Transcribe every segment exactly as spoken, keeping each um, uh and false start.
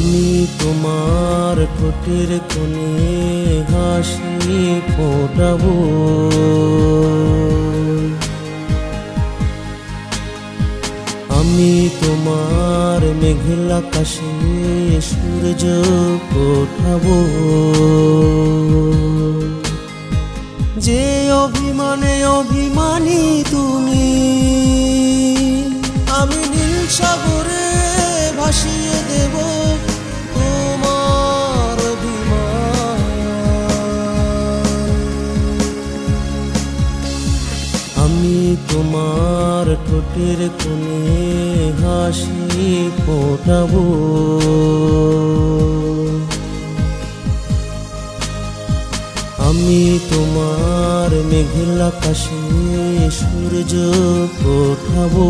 আমি তোমার ঠোঁটের কোণে হাসি ফোটাবো, আমি তোমার মেঘলা আকাশে সূর্য ওঠাবো। যে অভিমানে অভিমানী তুমি, আমি নীল সাগরে ভাসিয়ে দেব তোমার অভিমান। আমি তোমার ঠোঁটের কোণে হাসি ফোটাবো, আমি তোমার মেঘলা আকাশে সূর্য ওঠাবো।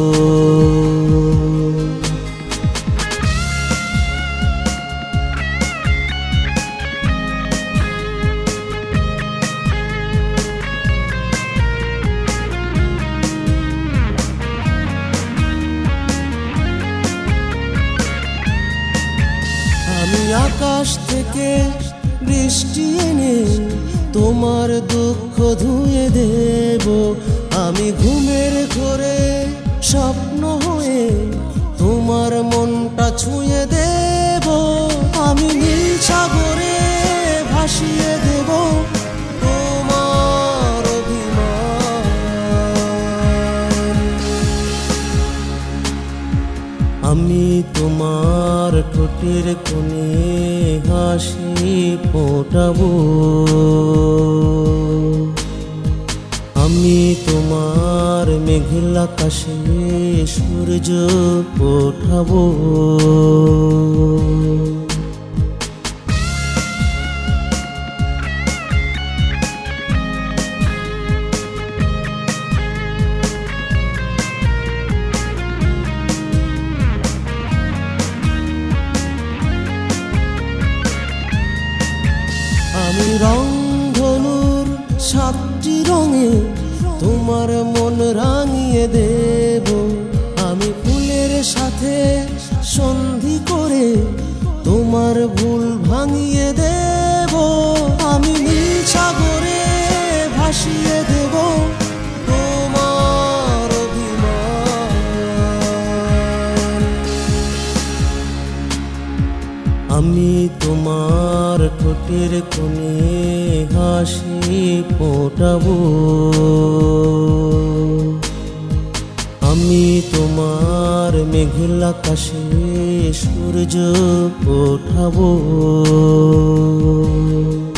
আমি আকাশ থেকে বৃষ্টি এনে তোমার দুঃখ ধুয়ে দেব, আমি ঘুমের ঘোরে স্বপ্ন হয়ে তোমার মনটা ছুঁয়ে দেব, আমি নীল সাগরে ভাসিয়ে দেব তোমার অভিমান। আমি তোমার ঠোঁটের কোণে হাসি ফোটাবো, আমি তোমার মেঘলা আকাশে সূর্য ওঠাবো। আমি রংধনুর সাতটি রঙে তোমার মন রাঙিয়ে দেব, আমি ফুলের সাথে সন্ধি করে তোমার ভুল ভাঙিয়ে দেব, আমি নীল সাগরে ভাসিয়ে দেব তোমার অভিমান। আমি তোমার ঠোঁটের কোণে হাসি ফোটাবো, আমি তোমার মেঘলা আকাশে সূর্য ওঠাবো।